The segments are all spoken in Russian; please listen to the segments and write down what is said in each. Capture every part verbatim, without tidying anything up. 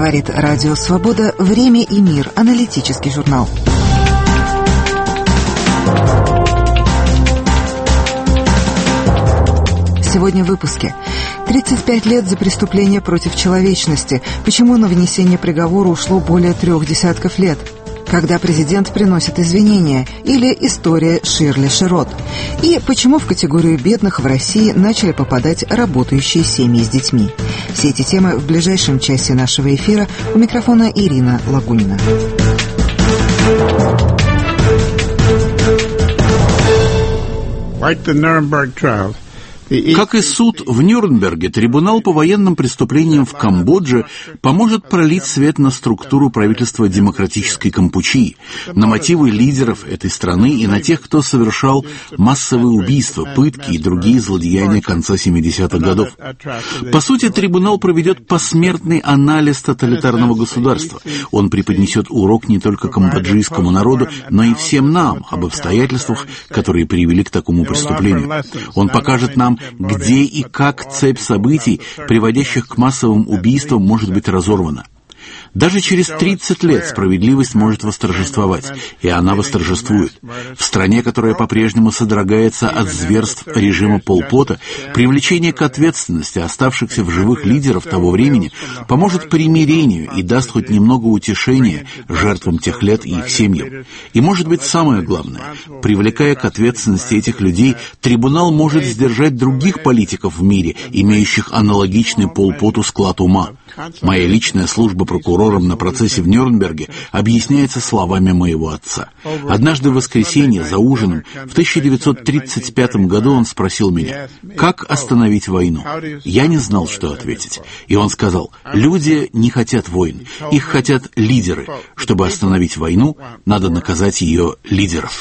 Говорит Радио Свобода. Время и мир. Аналитический журнал. Сегодня в выпуске. тридцать пять лет за преступление против человечности. Почему на вынесение приговора ушло более трех десятков лет? Когда президент приносит извинения, или история Ширли Широт. И почему в категорию бедных в России начали попадать работающие семьи с детьми. Все эти темы в ближайшем часе нашего эфира. У микрофона Ирина Лагунина. Like the Nuremberg trial. Как и суд в Нюрнберге, трибунал по военным преступлениям в Камбодже поможет пролить свет на структуру правительства демократической Кампучии, на мотивы лидеров этой страны и на тех, кто совершал массовые убийства, пытки и другие злодеяния конца семидесятых годов. По сути, трибунал проведет посмертный анализ тоталитарного государства. Он преподнесет урок не только камбоджийскому народу, но и всем нам об обстоятельствах, которые привели к такому преступлению. Он покажет нам, где и как цепь событий, приводящих к массовым убийствам, может быть разорвана. Даже через тридцать лет справедливость может восторжествовать, и она восторжествует. В стране, которая по-прежнему содрогается от зверств режима Пол Пота, привлечение к ответственности оставшихся в живых лидеров того времени поможет примирению и даст хоть немного утешения жертвам тех лет и их семьям. И, может быть, самое главное, привлекая к ответственности этих людей, трибунал может сдержать других политиков в мире, имеющих аналогичный Пол Поту склад ума. Моя личная служба прокурором на процессе в Нюрнберге объясняется словами моего отца. Однажды в воскресенье за ужином в тысяча девятьсот тридцать пятом году он спросил меня, как остановить войну. Я не знал, что ответить. И он сказал, люди не хотят войн, их хотят лидеры. Чтобы остановить войну, надо наказать ее лидеров.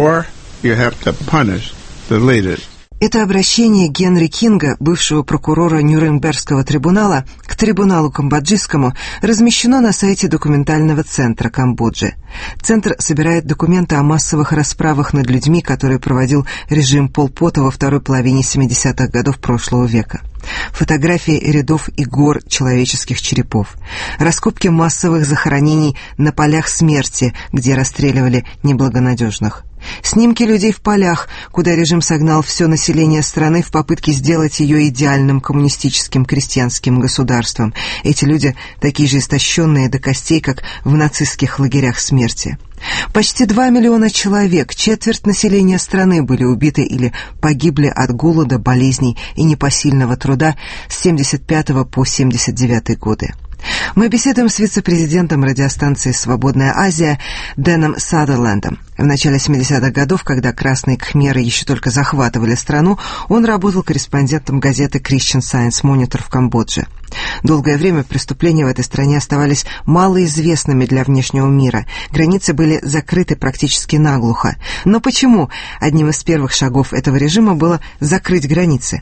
Это обращение Генри Кинга, бывшего прокурора Нюрнбергского трибунала, к трибуналу камбоджийскому, размещено на сайте документального центра Камбоджи. Центр собирает документы о массовых расправах над людьми, которые проводил режим Пол Пота во второй половине семидесятых годов прошлого века. Фотографии рядов и гор человеческих черепов. Раскопки массовых захоронений на полях смерти, где расстреливали неблагонадежных. Снимки людей в полях, куда режим согнал все население страны в попытке сделать ее идеальным коммунистическим крестьянским государством. Эти люди такие же истощенные до костей, как в нацистских лагерях смерти. Почти два миллиона человек, четверть населения страны, были убиты или погибли от голода, болезней и непосильного труда с семьдесят пятого по семьдесят девятый годы. Мы беседуем с вице-президентом радиостанции «Свободная Азия» Дэном Садерлендом. В начале семидесятых годов, когда красные кхмеры еще только захватывали страну, он работал корреспондентом газеты Christian Science Monitor в Камбодже. Долгое время преступления в этой стране оставались малоизвестными для внешнего мира. Границы были закрыты практически наглухо. Но почему одним из первых шагов этого режима было закрыть границы?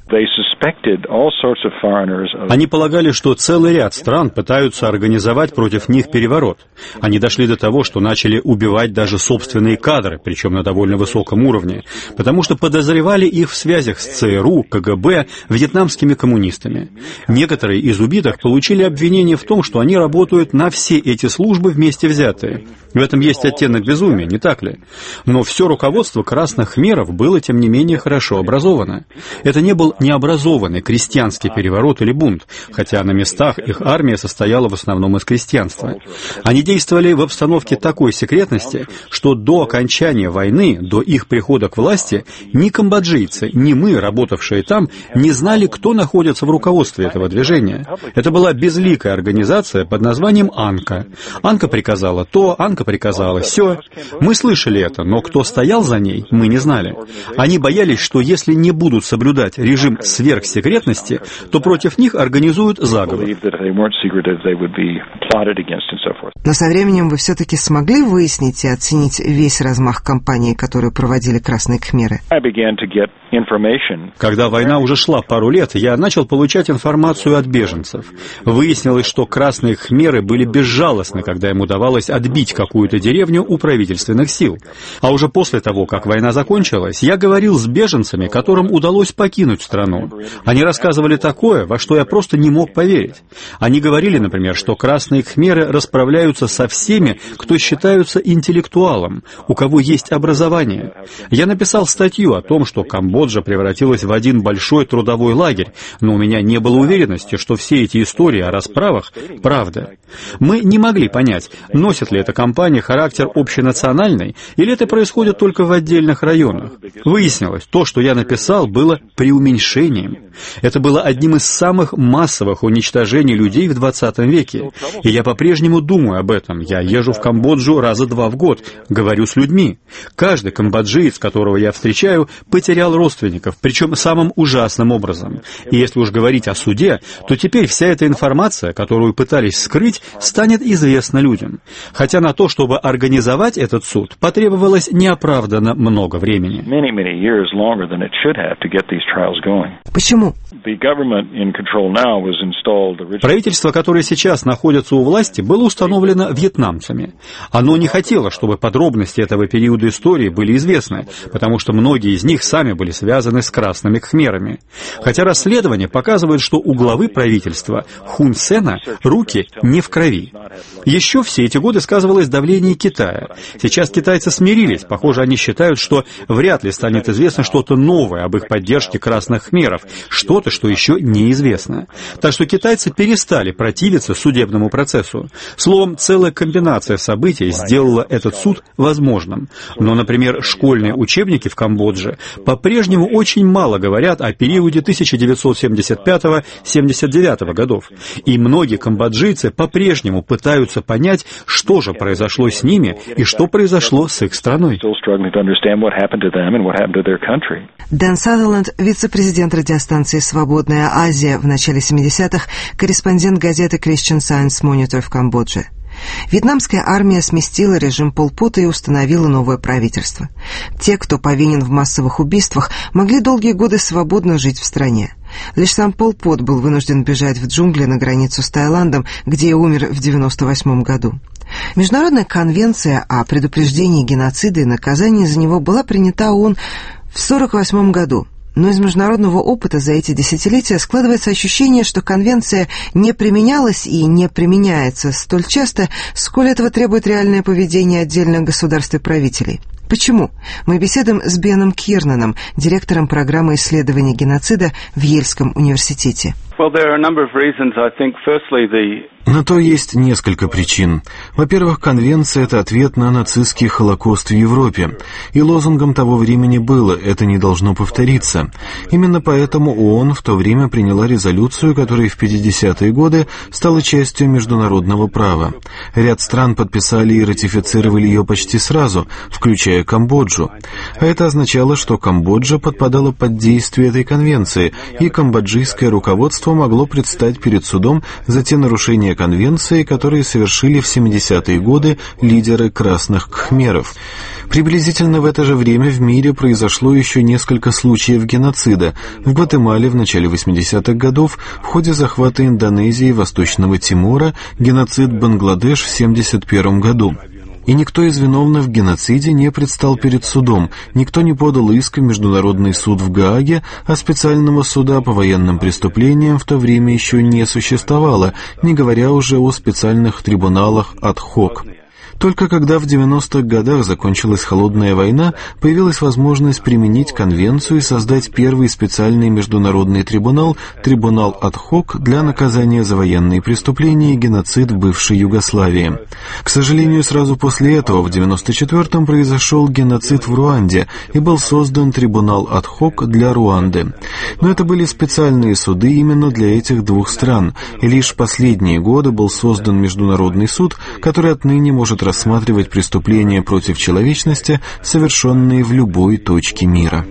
Они полагали, что целый ряд стран пытаются организовать против них переворот. Они дошли до того, что начали убивать даже собственные кадры, причем на довольно высоком уровне, потому что подозревали их в связях с ЦРУ, КГБ, вьетнамскими коммунистами. Некоторые из убитых получили обвинение в том, что они работают на все эти службы вместе взятые. В этом есть оттенок безумия, не так ли? Но все руководство красных хмеров было, тем не менее, хорошо образовано. Это не был необразованный крестьянский переворот или бунт, хотя на местах их армия состояла в основном из крестьянства. Они действовали в обстановке такой секретности, что до окончания войны, до их прихода к власти, ни камбоджийцы, ни мы, работавшие там, не знали, кто находится в руководстве этого движения. Это была безликая организация под названием «Анка». Анка приказала то, Анка приказала сё. Мы слышали это, но кто стоял за ней, мы не знали. Они боялись, что если не будут соблюдать режим сверхсекретности, то против них организуют заговор. Но со временем вы все-таки смогли выяснить и оценить весь размах кампании, которую проводили красные кхмеры? Когда война уже шла пару лет, я начал получать информацию от беженцев. Выяснилось, что красные хмеры были безжалостны, когда им удавалось отбить какую-то деревню у правительственных сил. А уже после того, как война закончилась, я говорил с беженцами, которым удалось покинуть страну. Они рассказывали такое, во что я просто не мог поверить. Они говорили, например, что красные кхмеры расправляются со всеми, кто считаются интеллектуалом, у кого есть образование. Я написал статью о том, что Камбоджа превратилась в один большой трудовой лагерь, но у меня не было уверенности, что все эти истории о расправах – правда. Мы не могли понять, носит ли эта кампания характер общенациональный, или это происходит только в отдельных районах. Выяснилось, то, что я написал, было преуменьшением. Это было одним из самых массовых уничтожений людей в двадцатом веке. И я по-прежнему думаю об этом. Я езжу в Камбоджу раза два в год, говорю с людьми. Каждый камбоджиец, которого я встречаю, потерял родственников, причем самым ужасным образом. И если уж говорить о суде, то теперь вся эта информация, которую пытались скрыть, станет известна людям. Хотя на то, чтобы организовать этот суд, потребовалось неоправданно много времени. Почему? Правительство, которое сейчас находится у власти, было установлено вьетнамцами. Оно не хотело, чтобы подробности этого периода истории были известны, потому что многие из них сами были связаны с красными кхмерами. Хотя расследование показывает, что у главы правительства Хун Сена руки не в крови. Еще все эти годы сказывалось давление Китая. Сейчас китайцы смирились. Похоже, они считают, что вряд ли станет известно что-то новое об их поддержке красных кхмеров, что-то, что еще неизвестно. Так что китайцы перестали противиться судебному процессу. Словом, целая комбинация событий сделала этот суд возможным. Но, например, школьные учебники в Камбодже по-прежнему очень мало говорят о периоде тысяча девятьсот семьдесят пятого — семьдесят девятого годов. И многие камбоджийцы по-прежнему пытаются понять, что же произошло с ними и что произошло с их страной. Дэн Сазерленд, вице-президент радиостанции «Свободная Азия», в начале семидесятых, корреспондент газеты Christian Science Monitor в Камбодже. Вьетнамская армия сместила режим Пол Пота и установила новое правительство. Те, кто повинен в массовых убийствах, могли долгие годы свободно жить в стране. Лишь сам Пол Пот был вынужден бежать в джунгли на границу с Таиландом, где и умер в девяносто восьмом году. Международная конвенция о предупреждении геноцида и наказании за него была принята ООН в сорок восьмом году. Но из международного опыта за эти десятилетия складывается ощущение, что конвенция не применялась и не применяется столь часто, сколь этого требует реальное поведение отдельных государств и правителей. Почему? Мы беседуем с Беном Кирнаном, директором программы исследования геноцида в Йельском университете. На то есть несколько причин. Во-первых, конвенция — это ответ на нацистский Холокост в Европе. И лозунгом того времени было «это не должно повториться». Именно поэтому ООН в то время приняла резолюцию, которая в пятидесятые годы стала частью международного права. Ряд стран подписали и ратифицировали ее почти сразу, включая Камбоджу. А это означало, что Камбоджа подпадала под действие этой конвенции, и камбоджийское руководство могло предстать перед судом за те нарушения конвенции, которые совершили в семидесятые годы лидеры красных кхмеров. Приблизительно в это же время в мире произошло еще несколько случаев геноцида. В Гватемале в начале восьмидесятых годов, в ходе захвата Индонезии и Восточного Тимора, геноцид Бангладеш в семьдесят первом году. И никто из виновных в геноциде не предстал перед судом, никто не подал иск в Международный суд в Гааге, а специального суда по военным преступлениям в то время еще не существовало, не говоря уже о специальных трибуналах ад-хок. Только когда в девяностых годах закончилась холодная война, появилась возможность применить конвенцию и создать первый специальный международный трибунал, трибунал ад-хок для наказания за военные преступления и геноцид в бывшей Югославии. К сожалению, сразу после этого, в девяносто четвёртом, произошел геноцид в Руанде и был создан трибунал ад-хок для Руанды. Но это были специальные суды именно для этих двух стран, и лишь в последние годы был создан Международный суд, который отныне может рассматривать преступления против человечности, совершенные в любой точке мира.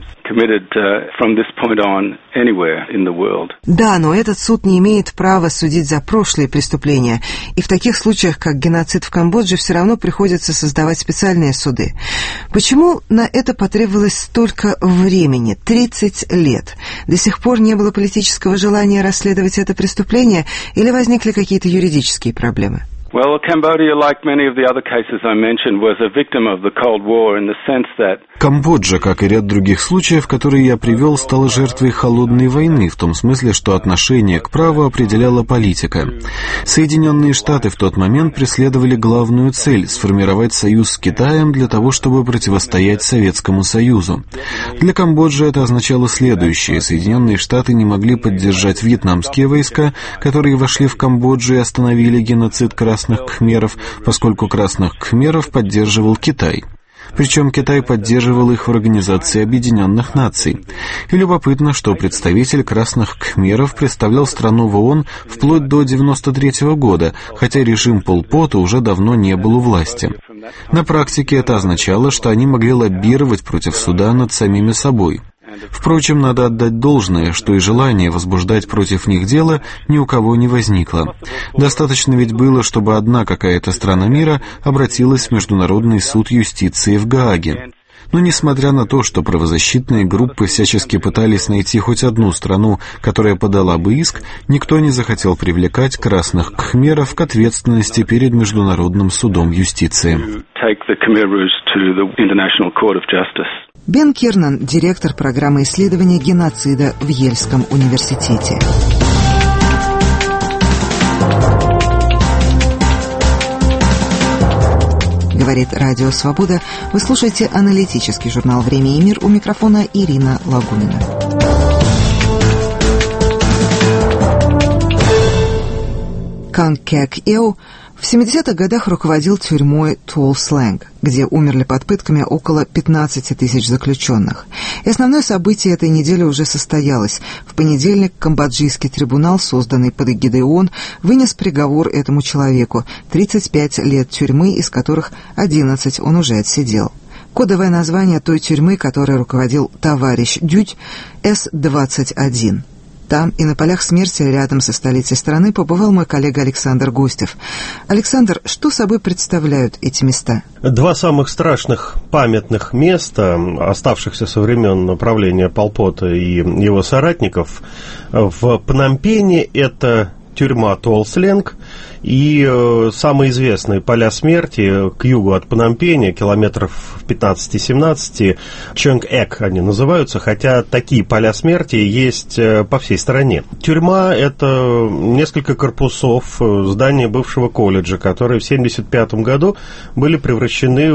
Да, но этот суд не имеет права судить за прошлые преступления, и в таких случаях, как геноцид в Камбодже, все равно приходится создавать специальные суды. Почему на это потребовалось столько времени, тридцать лет? До сих пор не было политического желания расследовать это преступление, или возникли какие-то юридические проблемы? Well, Cambodia, like many of the other cases I mentioned, was a victim of the Cold War in the sense that Камбоджа, как и ряд других случаев, которые я привел, стала жертвой холодной войны, в том смысле, что отношение к праву определяла политика. Соединенные Штаты в тот момент преследовали главную цель – сформировать союз с Китаем для того, чтобы противостоять Советскому Союзу. Для Камбоджи это означало следующее. Соединенные Штаты не могли поддержать вьетнамские войска, которые вошли в Камбоджу и остановили геноцид красных кхмеров, поскольку красных кхмеров поддерживал Китай. Причем Китай поддерживал их в Организации Объединенных Наций. И любопытно, что представитель красных кхмеров представлял страну в ООН вплоть до девяносто третьего года, хотя режим Пол Пота уже давно не был у власти. На практике это означало, что они могли лоббировать против суда над самими собой. Впрочем, надо отдать должное, что и желание возбуждать против них дело ни у кого не возникло. Достаточно ведь было, чтобы одна какая-то страна мира обратилась в Международный суд юстиции в Гааге. Но несмотря на то, что правозащитные группы всячески пытались найти хоть одну страну, которая подала бы иск, никто не захотел привлекать красных кхмеров к ответственности перед Международным судом юстиции. Бен Кирнан, директор программы исследования геноцида в Йельском университете. Говорит Радио Свобода. Вы слушаете аналитический журнал «Время и мир». У микрофона Ирина Лагунина. Кан Кек Эу в семидесятых годах руководил тюрьмой Туол Слэнг, где умерли под пытками около пятнадцати тысяч заключенных. И основное событие этой недели уже состоялось. В понедельник камбоджийский трибунал, созданный под эгидой ООН, вынес приговор этому человеку – тридцать пять лет тюрьмы, из которых одиннадцать он уже отсидел. Кодовое название той тюрьмы, которой руководил товарищ Дють – Эс двадцать один. Там и на полях смерти рядом со столицей страны побывал мой коллега Александр Гостев. Александр, что собой представляют эти места? Два самых страшных памятных места, оставшихся со времен правления Пол Пота и его соратников, в Пномпене – это тюрьма Туол Слэнг и э, самые известные поля смерти к югу от Пномпеня, километров пятнадцать-семнадцать, Чонг-Эк они называются, хотя такие поля смерти есть э, по всей стране. Тюрьма – это несколько корпусов здания бывшего колледжа, которые в семьдесят пятом году были превращены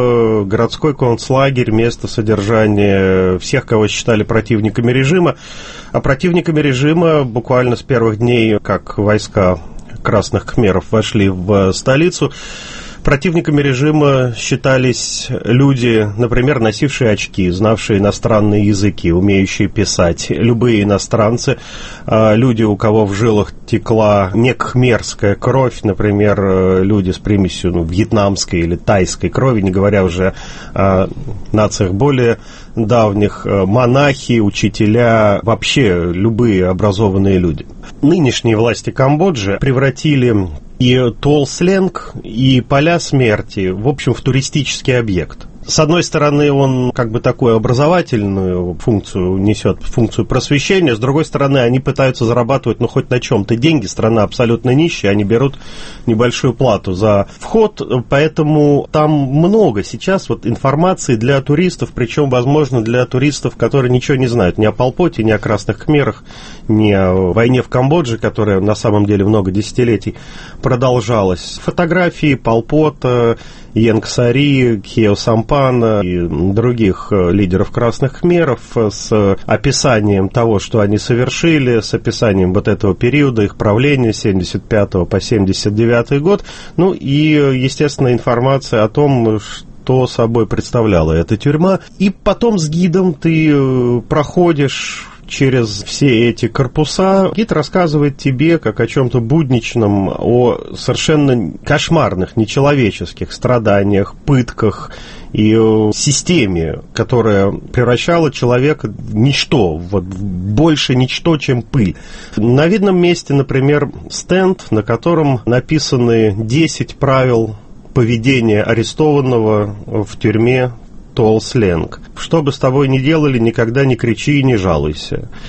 в городской концлагерь, место содержания всех, кого считали противниками режима. А противниками режима буквально с первых дней, как войска красных кхмеров вошли в столицу, противниками режима считались люди, например, носившие очки, знавшие иностранные языки, умеющие писать, любые иностранцы, люди, у кого в жилах текла не кхмерская кровь, например, люди с примесью ну, вьетнамской или тайской крови, не говоря уже о нациях более давних, монахи, учителя, вообще любые образованные люди. Нынешние власти Камбоджи превратили и Туол Слэнг, и поля смерти, в общем, в туристический объект. С одной стороны, он как бы такую образовательную функцию несет, функцию просвещения, с другой стороны, они пытаются зарабатывать, ну, хоть на чем-то деньги, страна абсолютно нищая, они берут небольшую плату за вход, поэтому там много сейчас вот информации для туристов, причем, возможно, для туристов, которые ничего не знают ни о Пол Поте, ни о красных кхмерах, ни о войне в Камбодже, которая на самом деле много десятилетий продолжалась. Фотографии Пол Пота, Иенг Сари, Кхео Сампана и других лидеров красных кхмеров с описанием того, что они совершили, с описанием вот этого периода их правления с семьдесят пятого по семьдесят девятый год, ну и, естественно, информация о том, что собой представляла эта тюрьма. И потом с гидом ты проходишь через все эти корпуса. Гид рассказывает тебе, как о чем-то будничном, о совершенно кошмарных, нечеловеческих страданиях, пытках и о системе, которая превращала человека в ничто, вот, больше ничто, чем пыль. На видном месте, например, стенд, на котором написаны десять правил поведения арестованного в тюрьме Туол Слэнг. Что бы с тобой ни делали, никогда не кричи и не жалуйся.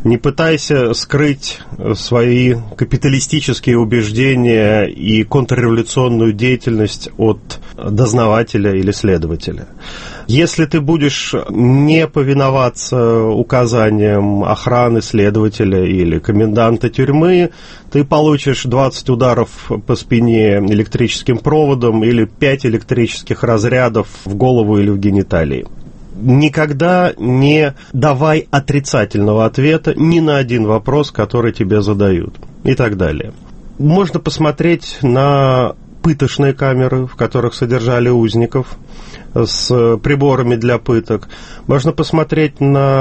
Не пытайся скрыть свои капиталистические убеждения и контрреволюционную деятельность от дознавателя или следователя. Если ты будешь не повиноваться указаниям охраны, следователя или коменданта тюрьмы, ты получишь двадцать ударов по спине электрическим проводом или пять электрических разрядов в голову или в гениталии. Никогда не давай отрицательного ответа ни на один вопрос, который тебе задают, и так далее. Можно посмотреть на пыточные камеры, в которых содержали узников, с приборами для пыток. Можно посмотреть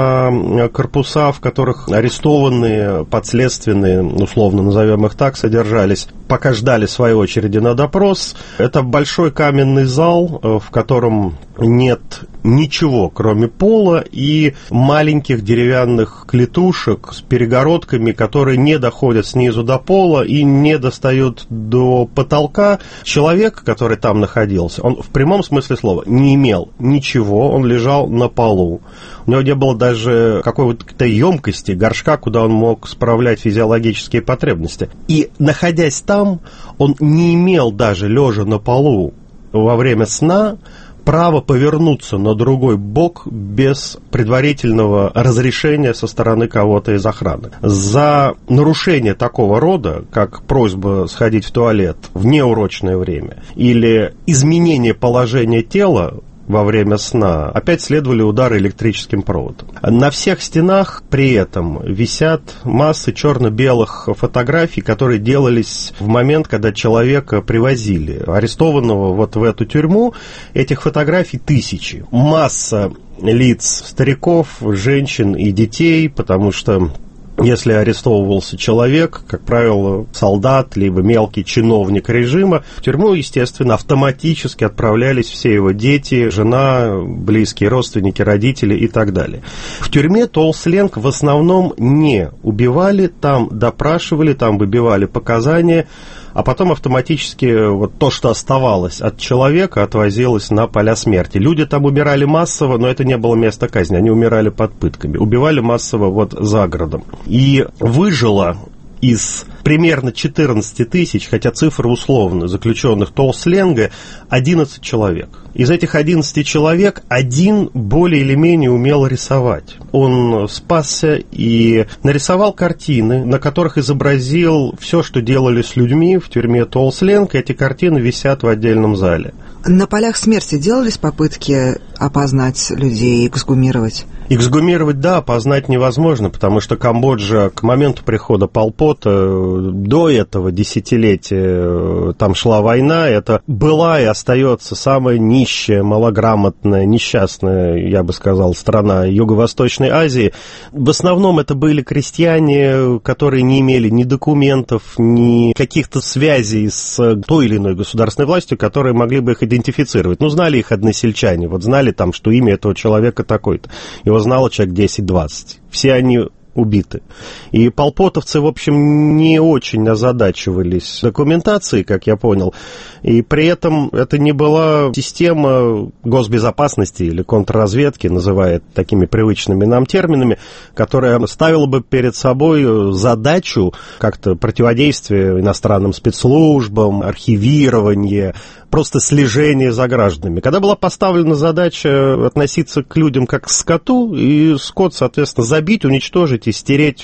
на корпуса, в которых арестованные, подследственные, условно назовем их так, содержались, пока ждали своей очереди на допрос. Это большой каменный зал, в котором нет ничего, кроме пола и маленьких деревянных клетушек с перегородками, которые не доходят снизу до пола и не достают до потолка. Человек, который там находился, он в прямом смысле слова не имел ничего, он лежал на полу. У него не было даже какой-то емкости, горшка, куда он мог справлять физиологические потребности. И, находясь там, он не имел даже, лежа на полу во время сна, право повернуться на другой бок без предварительного разрешения со стороны кого-то из охраны. За нарушение такого рода, как просьба сходить в туалет в неурочное время или изменение положения тела во время сна, опять следовали удары электрическим проводом. На всех стенах при этом висят массы черно-белых фотографий, которые делались в момент, когда человека привозили, арестованного вот в эту тюрьму. Этих фотографий тысячи. Масса лиц стариков, женщин и детей, потому что если арестовывался человек, как правило, солдат, либо мелкий чиновник режима, в тюрьму, естественно, автоматически отправлялись все его дети, жена, близкие родственники, родители и так далее. В тюрьме Толсленг в основном не убивали, там допрашивали, там выбивали показания, а потом автоматически вот то, что оставалось от человека, отвозилось на поля смерти. Люди там умирали массово, но это не было место казни, они умирали под пытками. Убивали массово вот за городом. И выжило из примерно четырнадцать тысяч, хотя цифры условно, заключенных Толсленга, одиннадцать человек. Из этих одиннадцати человек один более или менее умел рисовать. Он спасся и нарисовал картины, на которых изобразил все, что делали с людьми в тюрьме Толсленг. Эти картины висят в отдельном зале. На полях смерти делались попытки опознать людей, эксгумировать? Эксгумировать, да, опознать невозможно, потому что Камбоджа к моменту прихода Пол Пота, до этого десятилетия, там шла война, это была и остается самая нищая, малограмотная, несчастная, я бы сказал, страна Юго-Восточной Азии. В основном это были крестьяне, которые не имели ни документов, ни каких-то связей с той или иной государственной властью, которые могли бы их идентифицировать. Ну, знали их односельчане, вот знали там, что имя этого человека такое-то. Его знало человек десять-двадцать. Все они убиты. И полпотовцы, в общем, не очень озадачивались документацией, как я понял, и при этом это не была система госбезопасности или контрразведки, называя такими привычными нам терминами, которая ставила бы перед собой задачу как-то противодействия иностранным спецслужбам, архивирование, просто слежение за гражданами. Когда была поставлена задача относиться к людям как к скоту, и скот, соответственно, забить, уничтожить и стереть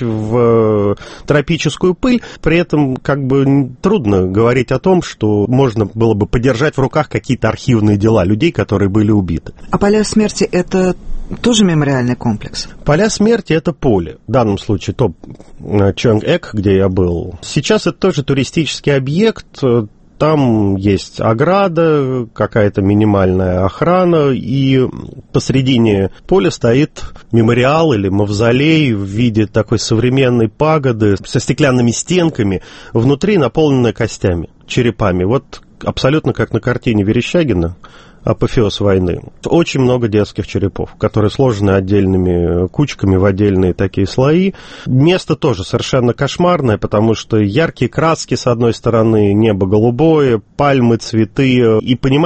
в тропическую пыль, при этом как бы трудно говорить о том, что можно было бы подержать в руках какие-то архивные дела людей, которые были убиты. А поля смерти — это тоже мемориальный комплекс? Поля смерти — это поле. В данном случае то Чонг-Эк, где я был. Сейчас это тоже туристический объект. Там есть ограда, какая-то минимальная охрана, и посредине поля стоит мемориал или мавзолей в виде такой современной пагоды со стеклянными стенками, внутри наполненная костями, черепами. Вот абсолютно как на картине Верещагина «Апофеоз войны». Очень много детских черепов, которые сложены отдельными кучками в отдельные такие слои. Место тоже совершенно кошмарное, потому что яркие краски, с одной стороны, небо голубое, пальмы, цветы. И понимаешь,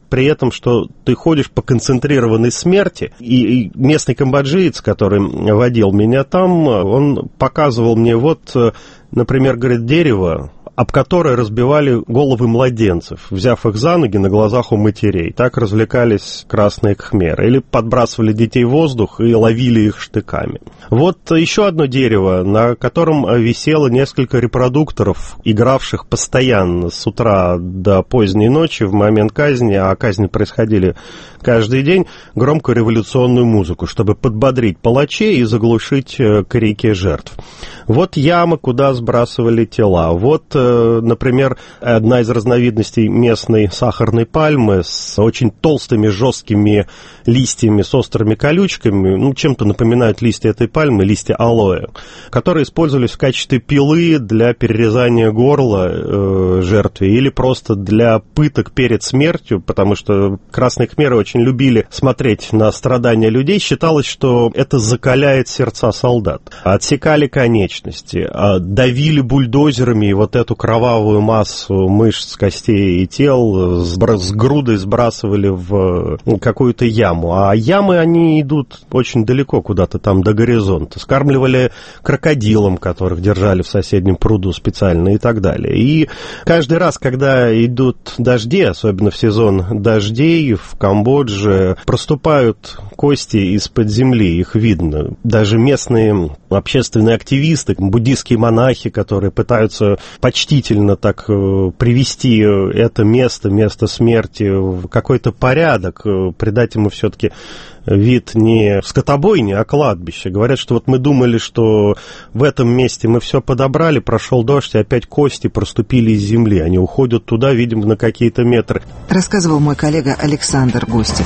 при этом, что ты ходишь по концентрированной смерти. И, и местный камбоджиец, который водил меня там, он показывал мне вот, например, говорит, дерево, об которое разбивали головы младенцев, взяв их за ноги на глазах у матерей. Так развлекались красные кхмеры. Или подбрасывали детей в воздух и ловили их штыками. Вот еще одно дерево, на котором висело несколько репродукторов, игравших постоянно с утра до поздней ночи в момент казни, а казни происходили каждый день, громкую революционную музыку, чтобы подбодрить палачей и заглушить крики жертв. Вот яма, куда сбрасывали тела. Вот, например, одна из разновидностей местной сахарной пальмы с очень толстыми, жесткими листьями, с острыми колючками, ну, чем-то напоминают листья этой пальмы, листья алоэ, которые использовались в качестве пилы для перерезания горла э, жертве или просто для пыток перед смертью, потому что красные кхмеры очень любили смотреть на страдания людей. Считалось, что это закаляет сердца солдат. Отсекали конечности, давили бульдозерами вот эту кровавую массу мышц, костей и тел, с грудой сбрасывали в какую-то яму. А ямы, они идут очень далеко, куда-то там до горизонта. Скармливали крокодилам, которых держали в соседнем пруду специально и так далее. И каждый раз, когда идут дожди, особенно в сезон дождей, в Камбодже проступают кости из-под земли, их видно. Даже местные общественные активисты, буддийские монахи, которые пытаются почтительно так привести это место, место смерти в какой-то порядок, придать ему все-таки вид не скотобойни, а кладбище. Говорят, что вот мы думали, что в этом месте мы все подобрали, прошел дождь, и опять кости проступили из земли. Они уходят туда, видимо, на какие-то метры. Рассказывал мой коллега Александр Гостев.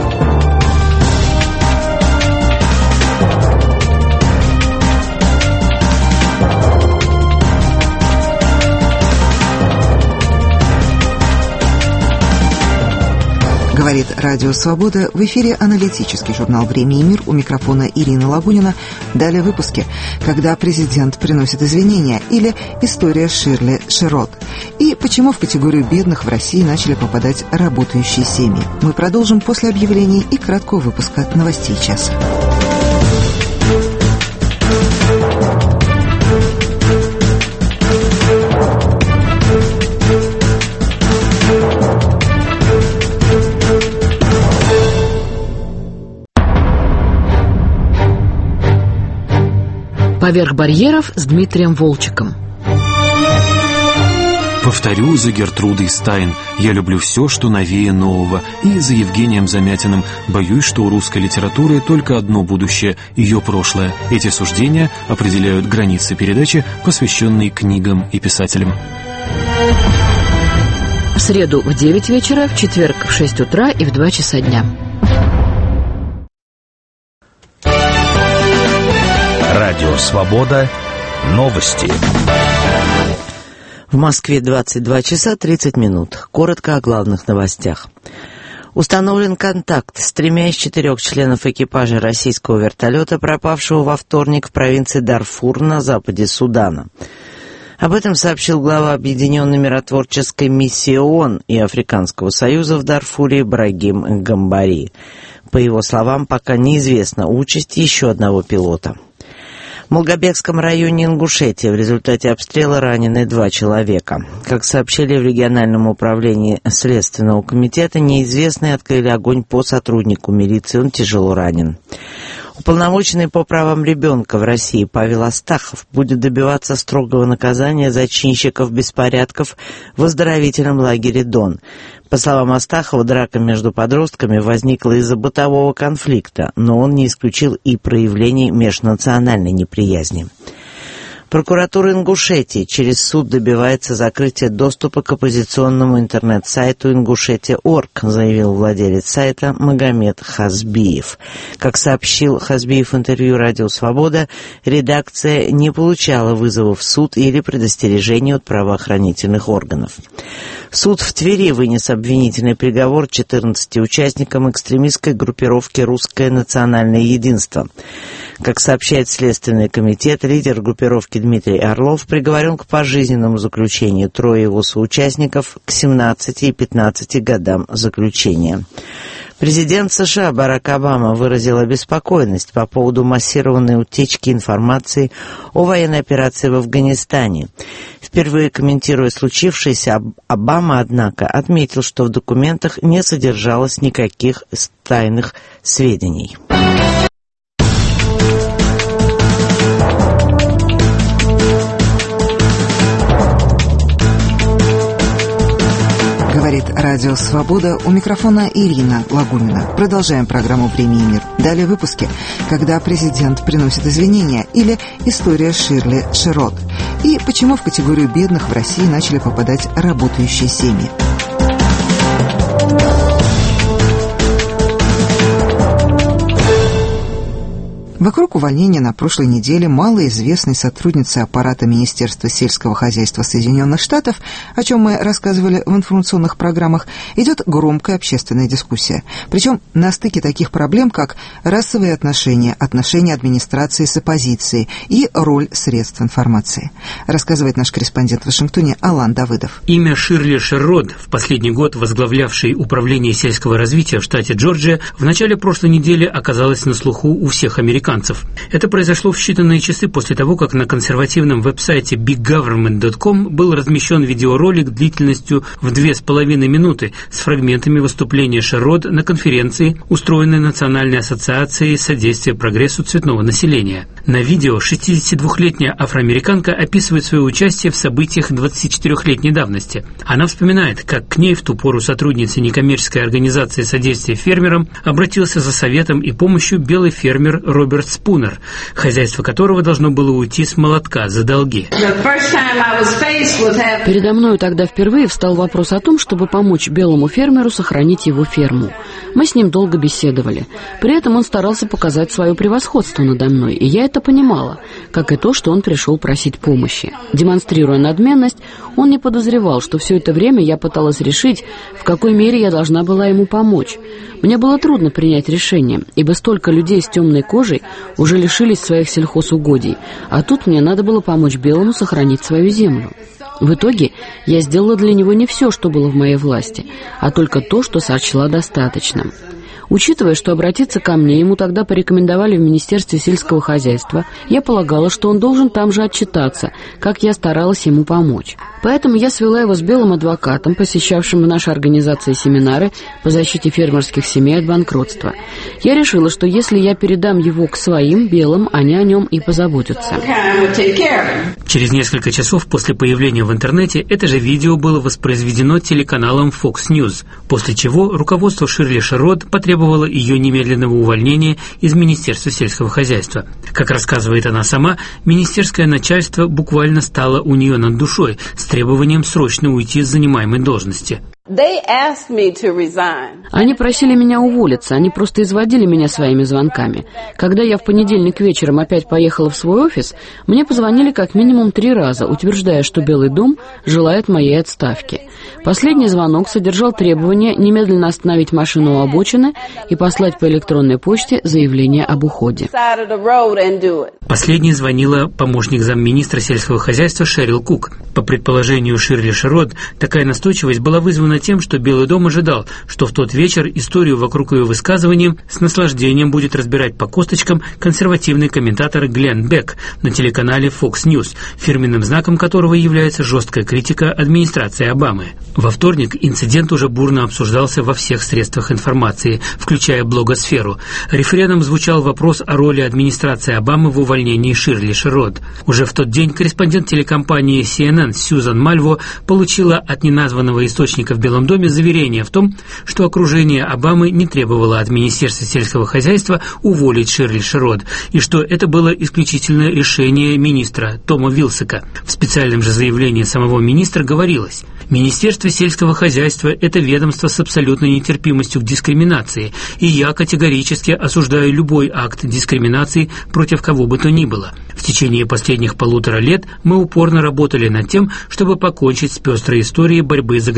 Говорит Радио Свобода. В эфире аналитический журнал «Время и мир». У микрофона Ирина Лагунина. Далее выпуски «Когда президент приносит извинения» или «История Ширли Широт». И почему в категорию бедных в России начали попадать работающие семьи. Мы продолжим после объявлений и краткого выпуска новостей часа. «Поверх барьеров» с Дмитрием Волчеком. Повторю за Гертрудой Стайн: я люблю все, что новее нового. И за Евгением Замятиным: боюсь, что у русской литературы только одно будущее — ее прошлое. Эти суждения определяют границы передачи, посвященной книгам и писателям. В среду в девять вечера, в четверг в шесть утра и в два часа дня. Радио «Свобода». Новости. В Москве двадцать два часа тридцать минут. Коротко о главных новостях. Установлен контакт с тремя из четырех членов экипажа российского вертолета, пропавшего во вторник в провинции Дарфур на западе Судана. Об этом сообщил глава Объединенной миротворческой миссии ООН и Африканского союза в Дарфуре Ибрагим Гамбари. По его словам, пока неизвестна участь еще одного пилота. В Малгобекском районе Ингушетии в результате обстрела ранены два человека. Как сообщили в региональном управлении Следственного комитета, неизвестные открыли огонь по сотруднику милиции, он тяжело ранен. Уполномоченный по правам ребенка в России Павел Астахов будет добиваться строгого наказания зачинщиков беспорядков в оздоровительном лагере «Дон». По словам Астахова, драка между подростками возникла из-за бытового конфликта, но он не исключил и проявлений межнациональной неприязни. Прокуратура Ингушетии через суд добивается закрытия доступа к оппозиционному интернет-сайту ингушетия точка орг, заявил владелец сайта Магомед Хазбиев. Как сообщил Хазбиев в интервью «Радио Свобода», редакция не получала вызовов в суд или предостережений от правоохранительных органов. Суд в Твери вынес обвинительный приговор четырнадцати участникам экстремистской группировки «Русское национальное единство». Как сообщает Следственный комитет, лидер группировки Дмитрий Орлов приговорен к пожизненному заключению, трое его соучастников к семнадцати и пятнадцати годам заключения. Президент США Барак Обама выразил обеспокоенность по поводу массированной утечки информации о военной операции в Афганистане. Впервые комментируя случившееся, Обама, однако, отметил, что в документах не содержалось никаких тайных сведений. Говорит Радио Свобода, у микрофона Ирина Лагунина. Продолжаем программу «Время и мир». Далее в выпуске «Когда президент приносит извинения» или «История Ширли Шерод» и «Почему в категорию бедных в России начали попадать работающие семьи». Вокруг увольнения на прошлой неделе малоизвестной сотрудницы аппарата Министерства сельского хозяйства Соединенных Штатов, о чем мы рассказывали в информационных программах, идет громкая общественная дискуссия. Причем на стыке таких проблем, как расовые отношения, отношения администрации с оппозицией и роль средств информации. Рассказывает наш корреспондент в Вашингтоне Алан Давыдов. Имя Ширли Шерод, в последний год возглавлявшей управление сельского развития в штате Джорджия, в начале прошлой недели оказалось на слуху у всех американцев. Это произошло в считанные часы после того, как на консервативном веб-сайте биг гавермент точка ком был размещен видеоролик длительностью в две с половиной минуты с фрагментами выступления Шерод на конференции, устроенной Национальной ассоциацией содействия прогрессу цветного населения. На видео шестидесятидвухлетняя афроамериканка описывает свое участие в событиях двадцатичетырехлетней давности. Она вспоминает, как к ней в ту пору сотрудница некоммерческой организации содействия фермерам обратился за советом и помощью белый фермер Роберт Спунер, хозяйство которого должно было уйти с молотка за долги. Передо мною тогда впервые встал вопрос о том, чтобы помочь белому фермеру сохранить его ферму. Мы с ним долго беседовали. При этом он старался показать свое превосходство надо мной, и я это понимала, как и то, что он пришел просить помощи. Демонстрируя надменность, он не подозревал, что все это время я пыталась решить, в какой мере я должна была ему помочь. Мне было трудно принять решение, ибо столько людей с темной кожей уже лишились своих сельхозугодий, а тут мне надо было помочь белому сохранить свою землю. В итоге я сделала для него не все, что было в моей власти, а только то, что сочла достаточным. Учитывая, что обратиться ко мне ему тогда порекомендовали в Министерстве сельского хозяйства, я полагала, что он должен там же отчитаться, как я старалась ему помочь. Поэтому я свела его с белым адвокатом, посещавшим в нашей организации семинары по защите фермерских семей от банкротства. Я решила, что если я передам его к своим белым, они о нем и позаботятся. Через несколько часов после появления в интернете это же видео было воспроизведено телеканалом Fox News, после чего руководство Ширли Шерод потребовало ее немедленного увольнения из Министерства сельского хозяйства. Как рассказывает она сама, министерское начальство буквально стало у нее над душой с требованием срочно уйти с занимаемой должности. Они просили меня уволиться, они просто изводили меня своими звонками. Когда я в понедельник вечером опять поехала в свой офис, мне позвонили как минимум три раза, утверждая, что Белый дом желает моей отставки. Последний звонок содержал требование немедленно остановить машину у обочины и послать по электронной почте заявление об уходе. Последней звонила помощник замминистра сельского хозяйства Шерил Кук. По предположению Ширли Шерод, такая настойчивость была вызвана тем, что Белый дом ожидал, что в тот вечер историю вокруг ее высказывания с наслаждением будет разбирать по косточкам консервативный комментатор Глен Бек на телеканале Fox News, фирменным знаком которого является жесткая критика администрации Обамы. Во вторник инцидент уже бурно обсуждался во всех средствах информации, включая блогосферу. Рефреном звучал вопрос о роли администрации Обамы в увольнении Ширли Шерод. Уже в тот день корреспондент телекомпании си эн эн Сьюзан Мальво получила от неназванного источника в Белом доме заверение в том, что окружение Обамы не требовало от Министерства сельского хозяйства уволить Ширли Шерод, и что это было исключительно решение министра Тома Вилсака. В специальном же заявлении самого министра говорилось: «Министерство сельского хозяйства – это ведомство с абсолютной нетерпимостью к дискриминации, и я категорически осуждаю любой акт дискриминации против кого бы то ни было. В течение последних полутора лет мы упорно работали над тем, чтобы покончить с пестрой историей борьбы за гражданские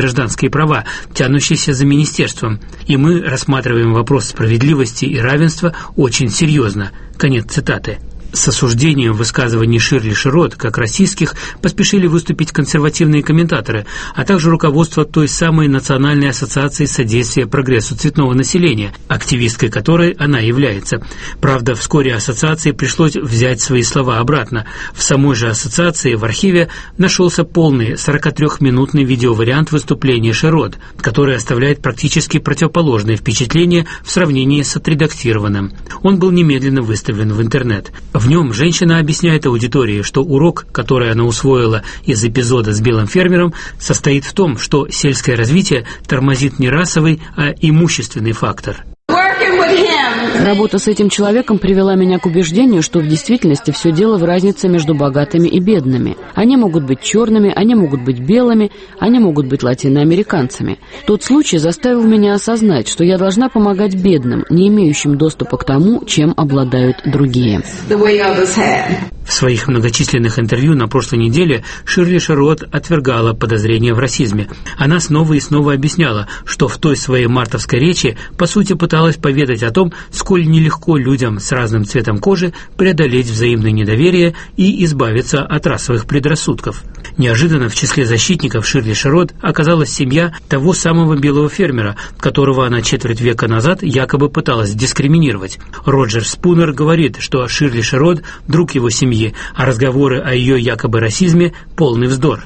права, тянущийся за министерством, и мы рассматриваем вопрос справедливости и равенства очень серьезно». Конец цитаты. С осуждением высказываний Ширли Широт, как российских, поспешили выступить консервативные комментаторы, а также руководство той самой Национальной ассоциации содействия прогрессу цветного населения, активисткой которой она является. Правда, вскоре ассоциации пришлось взять свои слова обратно. В самой же ассоциации в архиве нашелся полный сорокатрёхминутный видеовариант выступления Широт, который оставляет практически противоположное впечатление в сравнении с отредактированным. Он был немедленно выставлен в интернет. В нем женщина объясняет аудитории, что урок, который она усвоила из эпизода с белым фермером, состоит в том, что сельское развитие тормозит не расовый, а имущественный фактор. Работа с этим человеком привела меня к убеждению, что в действительности все дело в разнице между богатыми и бедными. Они могут быть черными, они могут быть белыми, они могут быть латиноамериканцами. Тот случай заставил меня осознать, что я должна помогать бедным, не имеющим доступа к тому, чем обладают другие. В своих многочисленных интервью на прошлой неделе Ширли Широт отвергала подозрения в расизме. Она снова и снова объясняла, что в той своей мартовской речи по сути пыталась поведать о том, сколь нелегко людям с разным цветом кожи преодолеть взаимное недоверие и избавиться от расовых предрассудков. Неожиданно в числе защитников Ширли Широт оказалась семья того самого белого фермера, которого она четверть века назад якобы пыталась дискриминировать. Роджер Спунер говорит, что Ширли Широт – друг его семьи, а разговоры о ее якобы расизме – полный вздор.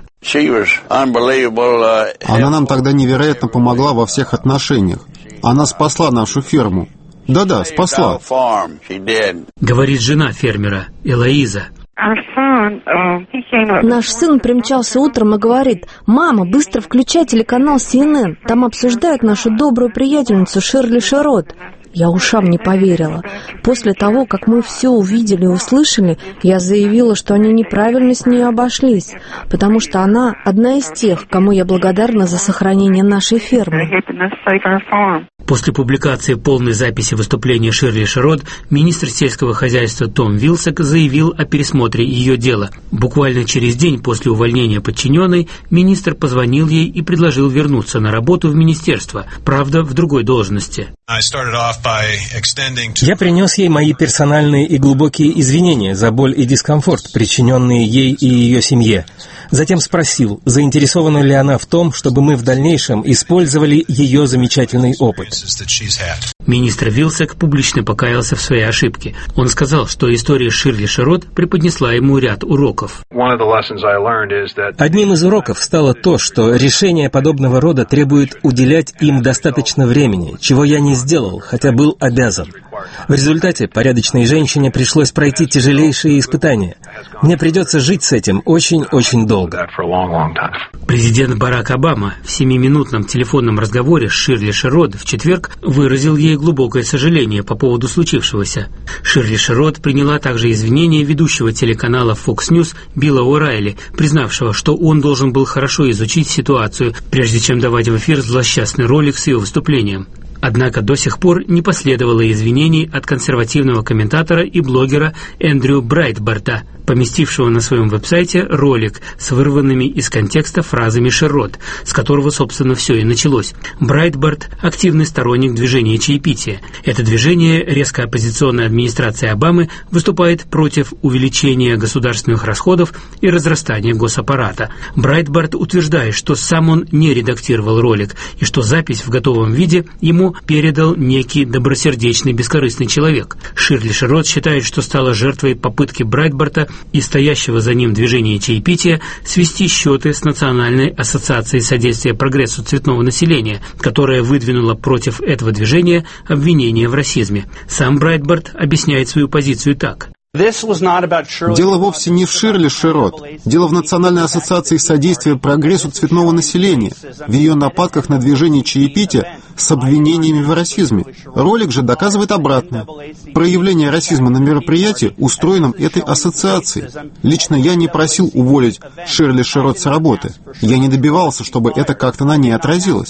Она нам тогда невероятно помогла во всех отношениях. Она спасла нашу ферму. Да-да, спасла. Говорит жена фермера, Элоиза. Наш сын примчался утром и говорит: «Мама, быстро включай телеканал си эн эн, там обсуждают нашу добрую приятельницу Ширли Широт». Я ушам не поверила. После того, как мы все увидели и услышали, я заявила, что они неправильно с ней обошлись, потому что она одна из тех, кому я благодарна за сохранение нашей фермы. После публикации полной записи выступления Ширли Широт министр сельского хозяйства Том Вилсак заявил о пересмотре ее дела. Буквально через день после увольнения подчиненной министр позвонил ей и предложил вернуться на работу в министерство, правда, в другой должности. Я принес ей мои персональные и глубокие извинения за боль и дискомфорт, причиненные ей и ее семье. Затем спросил, заинтересована ли она в том, чтобы мы в дальнейшем использовали ее замечательный опыт. Министр Вилсак публично покаялся в своей ошибке. Он сказал, что история Ширли Широт преподнесла ему ряд уроков. Одним из уроков стало то, что решения подобного рода требуют уделять им достаточно времени, чего я не сделал, хотя был обязан. В результате порядочной женщине пришлось пройти тяжелейшие испытания. Мне придется жить с этим очень-очень долго. Президент Барак Обама в семиминутном телефонном разговоре с Ширли Широт в четверг выразил ей глубокое сожаление по поводу случившегося. Ширли Широт приняла также извинения ведущего телеканала Fox News Билла О'Райли, признавшего, что он должен был хорошо изучить ситуацию, прежде чем давать в эфир злосчастный ролик с ее выступлением. Однако до сих пор не последовало извинений от консервативного комментатора и блогера Эндрю Брайтбарта, поместившего на своем веб-сайте ролик с вырванными из контекста фразами Широт, с которого, собственно, все и началось. Брайтбарт – активный сторонник движения чаепития. Это движение резко оппозиционной администрации Обамы выступает против увеличения государственных расходов и разрастания госаппарата. Брайтбарт утверждает, что сам он не редактировал ролик и что запись в готовом виде ему передал некий добросердечный бескорыстный человек. Ширли Широт считает, что стала жертвой попытки Брайтбарта и стоящего за ним движения чаепития свести счеты с Национальной ассоциацией содействия прогрессу цветного населения, которая выдвинула против этого движения обвинения в расизме. Сам Брайтбарт объясняет свою позицию так. Дело вовсе не в Ширли Широт. Дело в Национальной ассоциации содействия прогрессу цветного населения, в ее нападках на движение чаепития, с обвинениями в расизме. Ролик же доказывает обратное. Проявление расизма на мероприятии, устроенном этой ассоциацией. Лично я не просил уволить Ширли Шерот с работы. Я не добивался, чтобы это как-то на ней отразилось.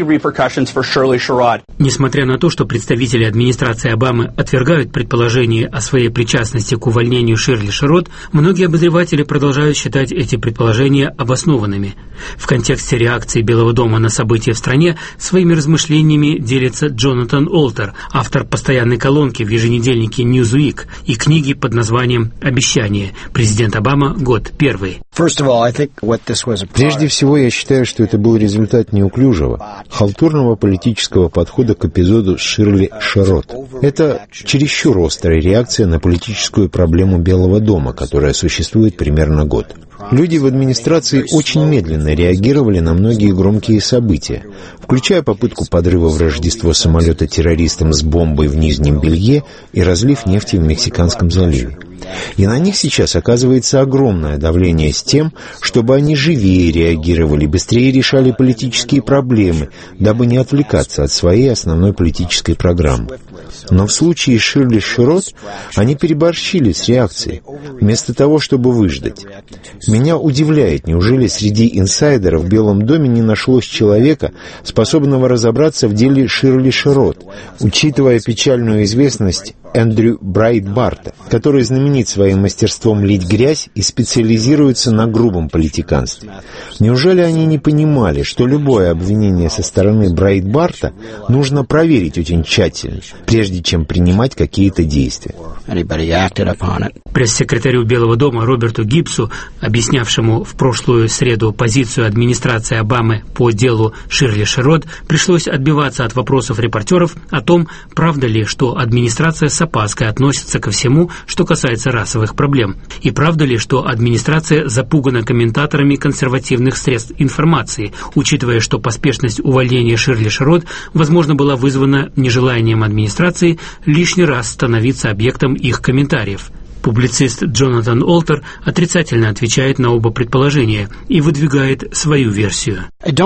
Несмотря на то, что представители администрации Обамы отвергают предположение о своей причастности к увольнению Ширли Шерот, многие обозреватели продолжают считать эти предположения обоснованными. В контексте реакции Белого дома на события в стране своими размышлениями делится Джонатан Олтер, автор постоянной колонки в еженедельнике Newsweek и книги под названием «Обещание. Президент Обама. Год первый». Прежде всего, я считаю, что это был результат неуклюжего, халтурного политического подхода к эпизоду Ширли Шерот. Это чересчур острая реакция на политическую проблему Белого дома, которая существует примерно год. Люди в администрации очень медленно реагировали на многие громкие события, включая попытку подрыва в Рождество самолета террористам с бомбой в Нижнем Белье и разлив нефти в Мексиканском заливе. И на них сейчас оказывается огромное давление с тем, чтобы они живее реагировали, быстрее решали политические проблемы, дабы не отвлекаться от своей основной политической программы. Но в случае Ширли Шерот они переборщили с реакцией, вместо того, чтобы выждать. Меня удивляет, неужели среди инсайдеров в Белом доме не нашлось человека, способного разобраться в деле Ширли Шерот, учитывая печальную известность Эндрю Брайтбарта, который знаменит своим мастерством лить грязь и специализируется на грубом политиканстве. Неужели они не понимали, что любое обвинение со стороны Брайтбарта нужно проверить очень тщательно, прежде чем принимать какие-то действия? Пресс-секретарю Белого дома Роберту Гибсу, объяснявшему в прошлую среду позицию администрации Обамы по делу Ширли Шерот, пришлось отбиваться от вопросов репортеров о том, правда ли, что администрация с опаской относится ко всему, что касается расовых проблем, и правда ли, что администрация запугана комментаторами консервативных средств информации, учитывая, что поспешность увольнения Ширли Шерот, возможно, была вызвана нежеланием администрации лишний раз становиться объектом их комментариев. Публицист Джонатан Олтер отрицательно отвечает на оба предположения и выдвигает свою версию.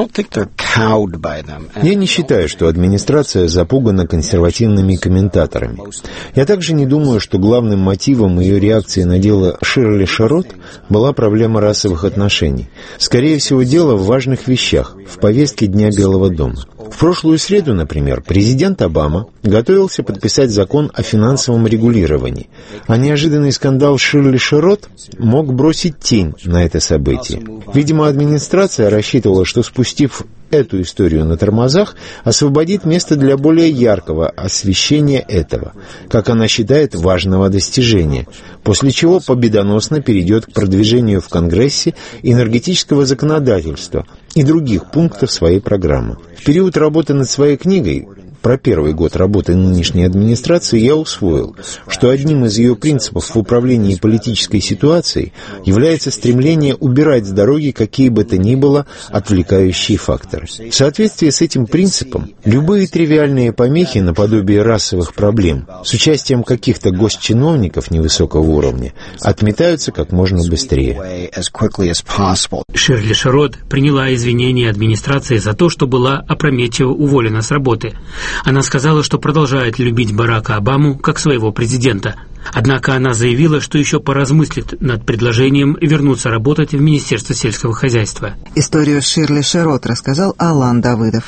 Я не считаю, что администрация запугана консервативными комментаторами. Я также не думаю, что главным мотивом ее реакции на дело Ширли Шерот была проблема расовых отношений. Скорее всего, дело в важных вещах, в повестке Дня Белого дома. В прошлую среду, например, президент Обама готовился подписать закон о финансовом регулировании, а неожиданный скандал Ширли Шерот мог бросить тень на это событие. Видимо, администрация рассчитывала, что, спустив эту историю на тормозах, освободит место для более яркого освещения этого, как она считает, важного достижения, после чего победоносно перейдет к продвижению в Конгрессе энергетического законодательства и других пунктов своей программы. В период работы над своей книгой про первый год работы нынешней администрации я усвоил, что одним из ее принципов в управлении политической ситуацией является стремление убирать с дороги какие бы то ни было отвлекающие факторы. В соответствии с этим принципом, любые тривиальные помехи наподобие расовых проблем с участием каких-то госчиновников невысокого уровня отметаются как можно быстрее. Ширли Шерот приняла извинения администрации за то, что была опрометчиво уволена с работы. Она сказала, что продолжает любить Барака Обаму как своего президента. Однако она заявила, что еще поразмыслит над предложением вернуться работать в Министерство сельского хозяйства. Историю Ширли Шерот рассказал Алан Давыдов.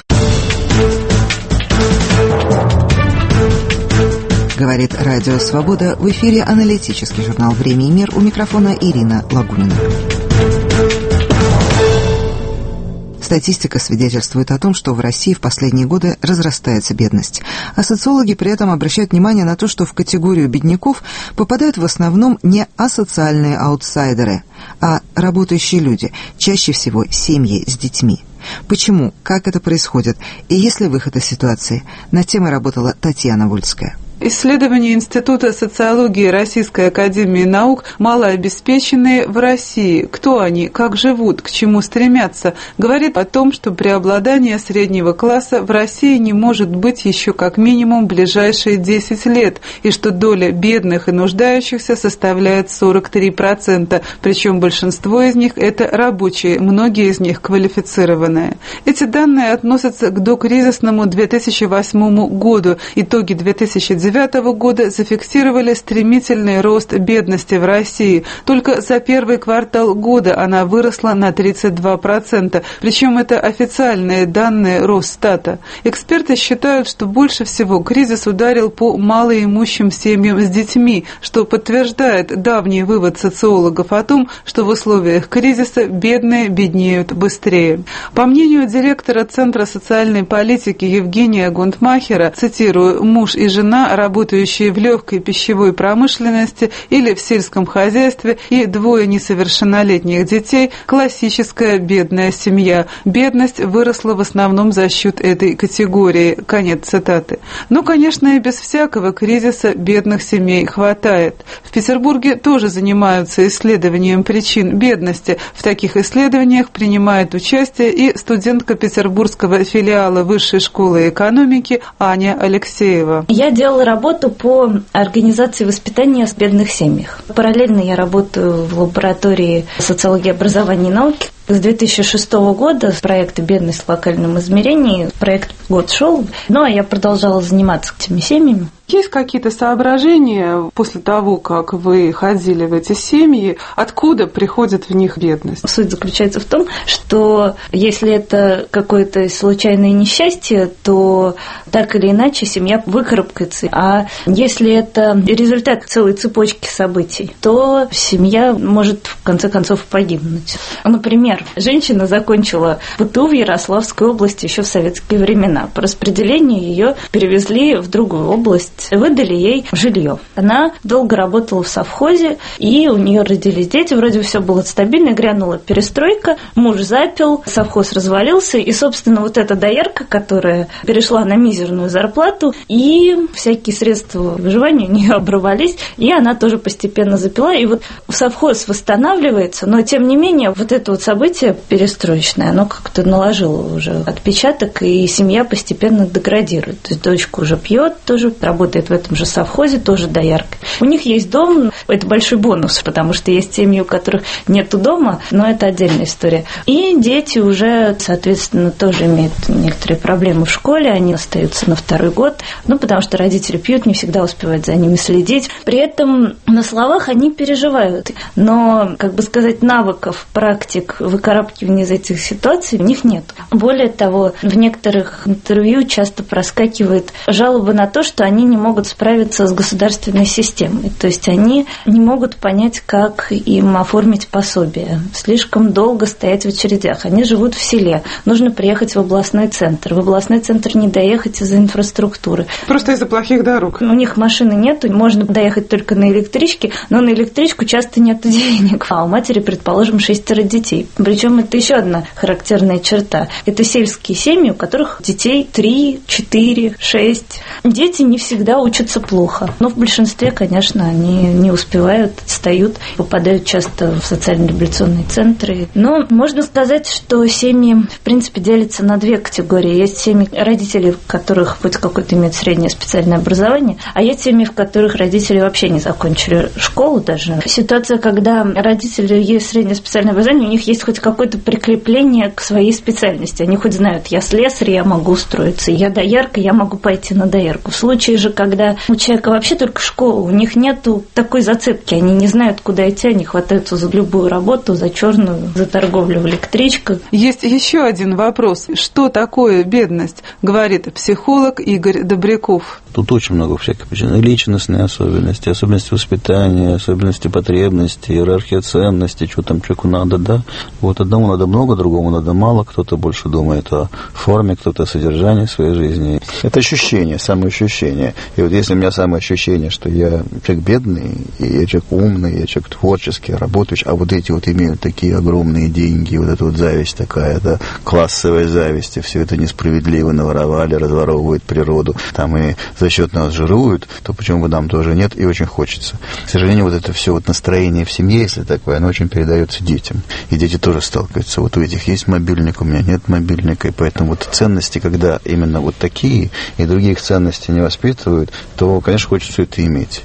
Говорит Радио Свобода. В эфире аналитический журнал «Время и мир». У микрофона Ирина Лагунина. Статистика свидетельствует о том, что в России в последние годы разрастается бедность. А социологи при этом обращают внимание на то, что в категорию бедняков попадают в основном не асоциальные аутсайдеры, а работающие люди, чаще всего семьи с детьми. Почему? Как это происходит? И есть ли выход из ситуации? Над темой работала Татьяна Вольская. Исследование Института социологии Российской академии наук «Малообеспеченные в России. Кто они, как живут, к чему стремятся» говорит о том, что преобладание среднего класса в России не может быть еще как минимум ближайшие десять лет, и что доля бедных и нуждающихся составляет сорок три процента, причем большинство из них – это рабочие, многие из них квалифицированные. Эти данные относятся к докризисному две тысячи восьмому году. Итоги две тысячи девятого года зафиксировали стремительный рост бедности в России. Только за первый квартал года она выросла на тридцать два процента, причем это официальные данные Росстата. Эксперты считают, что больше всего кризис ударил по малоимущим семьям с детьми, что подтверждает давний вывод социологов о том, что в условиях кризиса бедные беднеют быстрее. По мнению директора Центра социальной политики Евгения Гунтмахера, цитирую, «муж и жена, работающие в легкой пищевой промышленности или в сельском хозяйстве, и двое несовершеннолетних детей – классическая бедная семья. Бедность выросла в основном за счет этой категории». Конец цитаты. Но, конечно, и без всякого кризиса бедных семей хватает. В Петербурге тоже занимаются исследованием причин бедности. В таких исследованиях принимает участие и студентка петербургского филиала Высшей школы экономики Аня Алексеева. Я делала работу по организации воспитания в бедных семьях. Параллельно я работаю в лаборатории социологии, образования и науки. С две тысячи шестого года с проекта «Бедность в локальном измерении» проект год шел, ну а я продолжала заниматься этими семьями. Есть какие-то соображения после того, как вы ходили в эти семьи, откуда приходит в них бедность? Суть заключается в том, что если это какое-то случайное несчастье, то так или иначе семья выкарабкается. А если это результат целой цепочки событий, то семья может в конце концов погибнуть. Например, женщина закончила ПТУ в Ярославской области еще в советские времена. По распределению ее перевезли в другую область, выдали ей жилье. Она долго работала в совхозе, и у нее родились дети, вроде все было стабильно, грянула перестройка, муж запил, совхоз развалился, и, собственно, вот эта доярка, которая перешла на мизерную зарплату, и всякие средства выживания у нее оборвались, и она тоже постепенно запила, и вот совхоз восстанавливается, но, тем не менее, вот это вот событие перестроечное, оно как-то наложило уже отпечаток, и семья постепенно деградирует. То есть дочка уже пьет, тоже работает в этом же совхозе, тоже дояркой. У них есть дом, это большой бонус, потому что есть семьи, у которых нету дома, но это отдельная история. И дети уже, соответственно, тоже имеют некоторые проблемы в школе, они остаются на второй год, ну, потому что родители пьют, не всегда успевают за ними следить. При этом на словах они переживают, но, как бы сказать, навыков, практик выкарабкивания из этих ситуаций у них нет. Более того, в некоторых интервью часто проскакивает жалобы на то, что они не могут справиться с государственной системой. То есть они не могут понять, как им оформить пособие. Слишком долго стоять в очередях. Они живут в селе. Нужно приехать в областной центр. В областной центр не доехать из-за инфраструктуры. Просто из-за плохих дорог. У них машины нет, можно доехать только на электричке, но на электричку часто нет денег. А у матери, предположим, шестеро детей. Причем это еще одна характерная черта. Это сельские семьи, у которых детей три, четыре, шесть. Дети не всегда учатся плохо. Но в большинстве, конечно, они не успевают, отстают, попадают часто в социально-реабилитационные центры. Но можно сказать, что семьи, в принципе, делятся на две категории. Есть семьи родителей, в которых хоть какое-то имеют среднее специальное образование, а есть семьи, в которых родители вообще не закончили школу даже. Ситуация, когда родители есть среднее специальное образование, у них есть хоть какое-то прикрепление к своей специальности. Они хоть знают, я слесарь, я могу устроиться, я доярка, я могу пойти на доярку. В случае же, когда у человека вообще только школа, у них нету такой зацепки, они не знают, куда идти, они хватаются за любую работу, за черную, за торговлю в электричках. Есть еще один вопрос. Что такое бедность? Говорит психолог Игорь Добряков. Тут очень много всяких причин. Личностные особенности, особенности воспитания, особенности потребностей, иерархия ценностей, что там человеку надо, да. Вот одному надо много, другому надо мало, кто-то больше думает о форме, кто-то о содержании своей жизни. Это ощущение, самоощущение. И вот если у меня самоощущение, что я человек бедный, и я человек умный, я человек творческий, работающий, а вот эти вот имеют такие огромные деньги, вот эта вот зависть такая, да, классовая зависть, и все это несправедливо наворовали, разворовывают природу, там и за счет нас жируют, то почему бы нам тоже нет, и очень хочется. К сожалению, вот это все вот настроение в семье, если такое, оно очень передается детям. И дети тоже сталкиваются. Вот у этих есть мобильник, у меня нет мобильника, и поэтому вот ценности, когда именно вот такие, и других ценностей не воспитывают, то, конечно, хочется это иметь.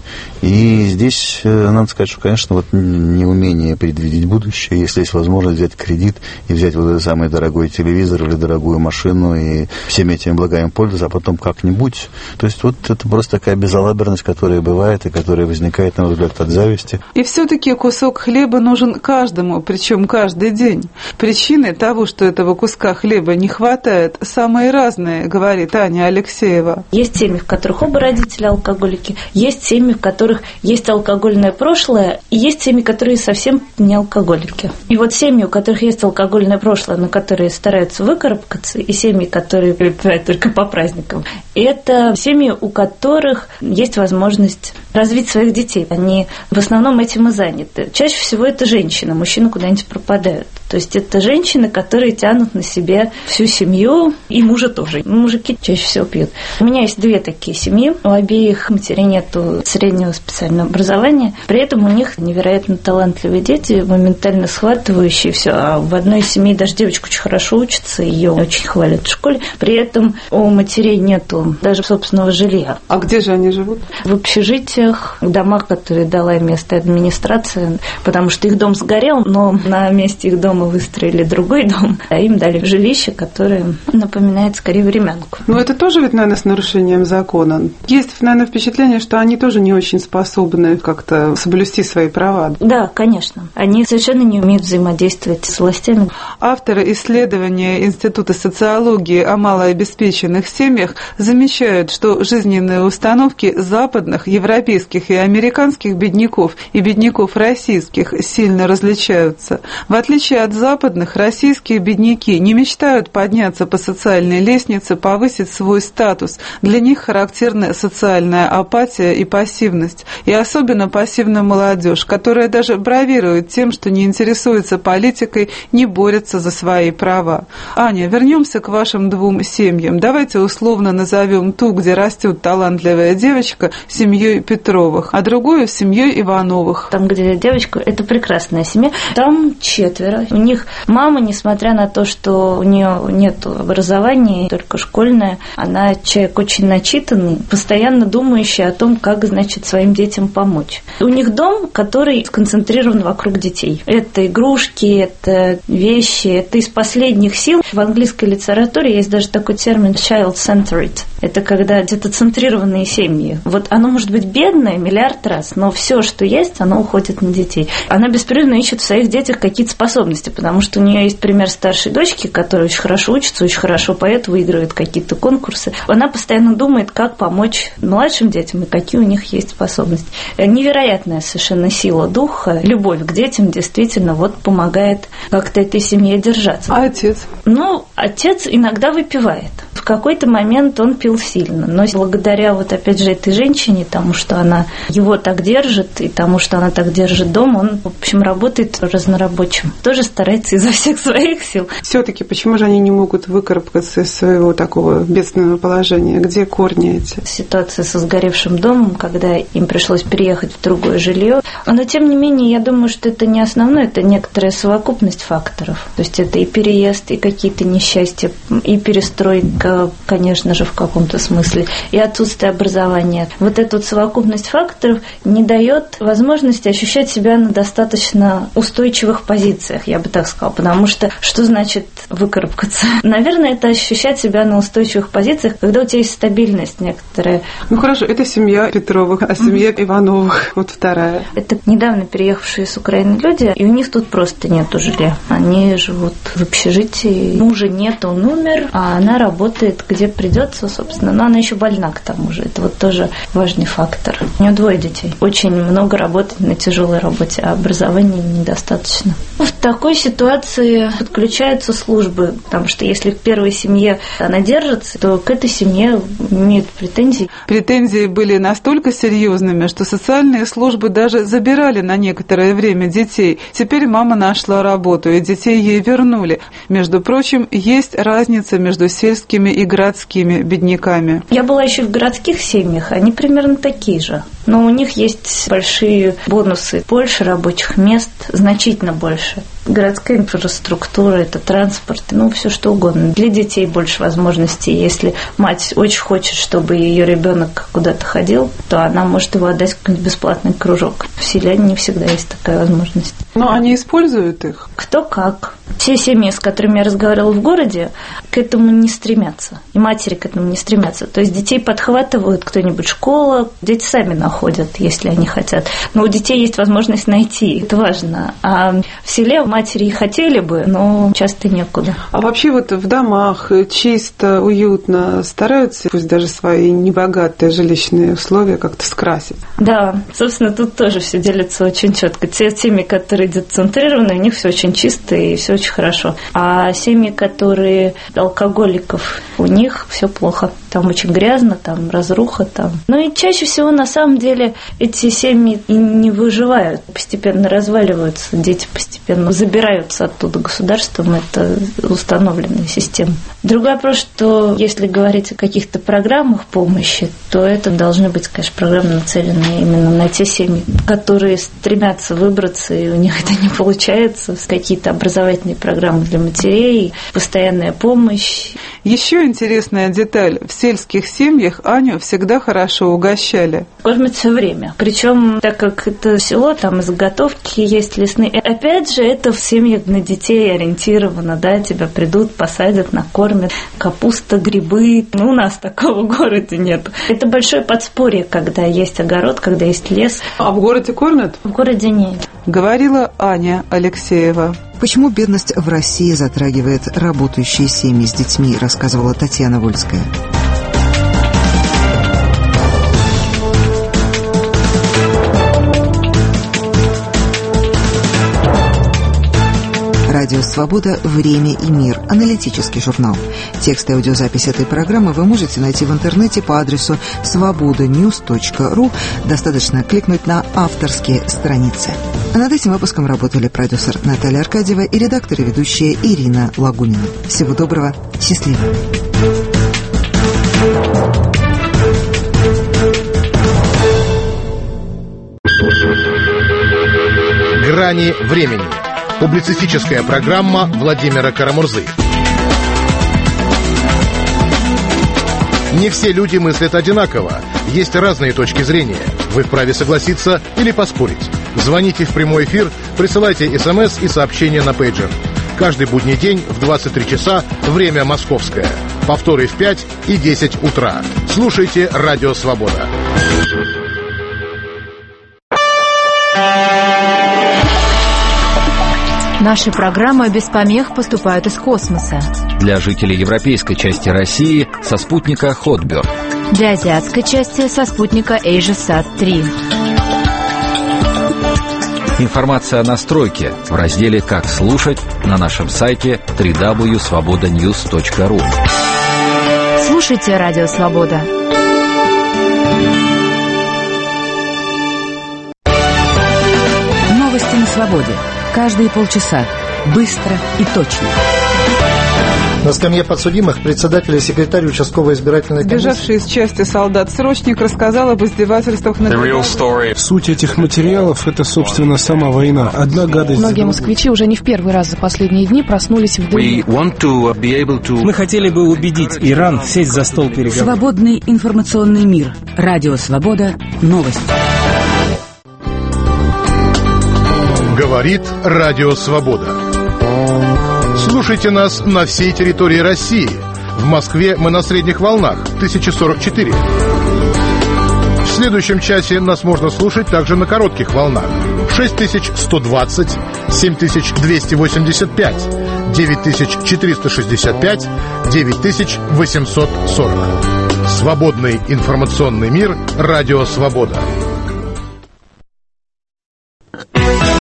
И здесь надо сказать, что, конечно, вот неумение предвидеть будущее, если есть возможность взять кредит и взять вот этот самый дорогой телевизор или дорогую машину и всеми этими благами пользоваться, а потом как-нибудь. То есть вот это просто такая безалаберность, которая бывает и которая возникает, на мой взгляд, от зависти. И все-таки кусок хлеба нужен каждому, причем каждый день. Причины того, что этого куска хлеба не хватает, самые разные, говорит Аня Алексеева. Есть семьи, в которых оба родителя алкоголики, есть семьи, в которых есть алкогольное прошлое, и есть семьи, которые совсем не алкоголики. И вот семьи, у которых есть алкогольное прошлое, но которые стараются выкарабкаться, и семьи, которые выпивают только по праздникам, это семьи, у которых есть возможность развить своих детей. Они в основном этим и заняты. Чаще всего это женщины, мужчины куда-нибудь пропадают. То есть это женщины, которые тянут на себе всю семью, и мужа тоже. Мужики чаще всего пьют. У меня есть две такие семьи. У обеих матерей нету среднего специального образования. При этом у них невероятно талантливые дети, моментально схватывающие все. А в одной семье даже девочка очень хорошо учится, ее очень хвалят в школе. При этом у матерей нету даже собственного жилья. А где же они живут? В общежитиях, в домах, которые дала местная администрация, потому что их дом сгорел, но на месте их дома выстроили другой дом, а им дали жилище, которое напоминает скорее времянку. Ну, это тоже ведь, наверное, с нарушением закона. Есть, наверное, впечатление, что они тоже не очень способны как-то соблюсти свои права. Да, конечно. Они совершенно не умеют взаимодействовать с властями. Авторы исследования Института социологии о малообеспеченных семьях замечают, что жизненные установки западных, европейских и американских бедняков и бедняков российских сильно различаются. В отличие от западных, российские бедняки не мечтают подняться по социальной лестнице, повысить свой статус. Для них характерна социальная апатия и пассивность. И особенно пассивная молодежь, которая даже бравирует тем, что не интересуется политикой, не борется за свои права. Аня, вернемся к вашим двум семьям. Давайте условно назовем ту, где растет талантливая девочка, семьей Петровых, а другую семьей Ивановых. Там, где девочка, это прекрасная семья. Там четверо. У них мама, несмотря на то, что у нее нет образования, только школьное, она человек очень начитанный, постоянно думающий о том, как, значит, своим детям помочь. У них дом, который сконцентрирован вокруг детей. Это игрушки, это вещи, это из последних сил. В английской литературе есть даже такой термин child-centered. Это когда детоцентрированные семьи. Вот оно может быть бедное миллиард раз, но все, что есть, оно уходит на детей. Она беспрерывно ищет в своих детях какие-то способности, потому что у нее есть пример старшей дочки, которая очень хорошо учится, очень хорошо поет, выигрывает какие-то конкурсы. Она постоянно думает, как помочь младшим детям и какие у них есть способности. Невероятная совершенно сила духа, любовь к детям действительно вот помогает как-то этой семье держаться. А отец? Ну, отец иногда выпивает. В какой-то момент он пил сильно, но благодаря вот опять же этой женщине, тому, что она его так держит, и тому, что она так держит дом, он, в общем, работает разнорабочим. Тоже старается изо всех своих сил. Все-таки почему же они не могут выкарабкаться из своего такого бедственного положения? Где корни эти? Ситуация со сгоревшим домом, когда им пришлось переехать в другое жилье. Но, тем не менее, я думаю, что это не основное, это некоторая совокупность факторов. То есть это и переезд, и какие-то несчастья, и перестройка, конечно же, в каком-то смысле, и отсутствие образования. Вот эта вот совокупность факторов не дает возможности ощущать себя на достаточно устойчивых позициях, я бы так сказала. Потому что что значит выкарабкаться? Наверное, это ощущать себя на устойчивых позициях, когда у тебя есть стабильность некоторая. Ну хорошо, это семья Петровых, а семья mm-hmm. Ивановых, вот вторая. Это недавно переехавшие с Украины люди, и у них тут просто нету жилья. Они живут в общежитии, мужа нет, он умер, а она работает работает, где придется, собственно. Но она еще больна к тому же. Это вот тоже важный фактор. У нее двое детей. Очень много работает на тяжелой работе, а образования недостаточно. В такой ситуации подключаются службы, потому что если к первой семье она держится, то к этой семье имеют претензии. Претензии были настолько серьезными, что социальные службы даже забирали на некоторое время детей. Теперь мама нашла работу, и детей ей вернули. Между прочим, есть разница между сельскими и городскими бедняками. Я была еще в городских семьях, они примерно такие же. Но у них есть большие бонусы, больше рабочих мест, значительно больше. Городская инфраструктура, это транспорт, ну, все что угодно. Для детей больше возможностей. Если мать очень хочет, чтобы ее ребенок куда-то ходил, то она может его отдать в какой-нибудь бесплатный кружок. В селе не всегда есть такая возможность. Но они используют их? Кто как. Все семьи, с которыми я разговаривала в городе, к этому не стремятся. И матери к этому не стремятся. То есть детей подхватывают кто-нибудь, школа, дети сами находят, если они хотят. Но у детей есть возможность найти, это важно. А в селе матери и хотели бы, но часто некуда. А вообще вот в домах чисто, уютно стараются, пусть даже свои небогатые жилищные условия как-то скрасить? Да, собственно, тут тоже все делится очень четко. Те семьи, которые децентрированы, у них все очень чисто и все очень хорошо. А семьи, которые алкоголиков, у них все плохо. Там очень грязно, там разруха, там. Ну и чаще всего, на самом деле, эти семьи и не выживают, постепенно разваливаются, дети постепенно забираются оттуда государством, это установленная система. Другой вопрос, что если говорить о каких-то программах помощи, то это должны быть, конечно, программы, нацеленные именно на те семьи, которые стремятся выбраться, и у них это не получается, какие-то образовательные программы для матерей, постоянная помощь. Еще интересная деталь. В сельских семьях Аню всегда хорошо угощали. Кормят все время. Причем, так как это село, там и заготовки есть лесные. И опять же, это в семьях на детей ориентировано, да, тебя придут, посадят, накормят. Капуста, грибы. Ну, у нас такого в городе нет. Это большое подспорье, когда есть огород, когда есть лес. А в городе кормят? В городе нет. Говорила Аня Алексеева. Почему бедность в России затрагивает работающие семьи с детьми, рассказывала Татьяна Вольская. Радио «Свобода. Время и мир». Аналитический журнал. Текст и аудиозапись этой программы вы можете найти в интернете по адресу свобода ньюс точка ру. Достаточно кликнуть на авторские страницы. А над этим выпуском работали продюсер Наталья Аркадьева и редактор и ведущая Ирина Лагунина. Всего доброго. Счастливо. Грани времени. Публицистическая программа Владимира Карамурзы. Не все люди мыслят одинаково. Есть разные точки зрения. Вы вправе согласиться или поспорить. Звоните в прямой эфир, присылайте смс и сообщения на пейджер. Каждый будний день в двадцать три часа, время московское. Повторы в пять и десять утра. Слушайте «Радио Свобода». Наши программы без помех поступают из космоса. Для жителей европейской части России со спутника Хотберг. Для азиатской части со спутника AsiaSat три. Информация о настройке в разделе «Как слушать» на нашем сайте дабл ю дабл ю дабл ю точка свобода ньюс точка ру. Слушайте «Радио Свобода». Новости на свободе. Каждые полчаса. Быстро и точно. На скамье подсудимых председатель и секретарь участковой избирательной комиссии. Сбежавший из части солдат-срочник рассказал об издевательствах над... Суть этих материалов – это, собственно, сама война. Одна гадость... Многие москвичи уже не в первый раз за последние дни проснулись в дыму. Мы хотели бы убедить Иран сесть за стол переговоров. Свободный информационный мир. Радио «Свобода». Новости. Говорит Радио Свобода. Слушайте нас на всей территории России. В Москве мы на средних волнах тысяча сорок четыре. В следующем часе нас можно слушать также на коротких волнах шесть тысяч сто двадцать, семь тысяч двести восемьдесят пять, девять четыреста шестьдесят пять девять восемьсот сорок. Свободный информационный мир. Радио «Свобода».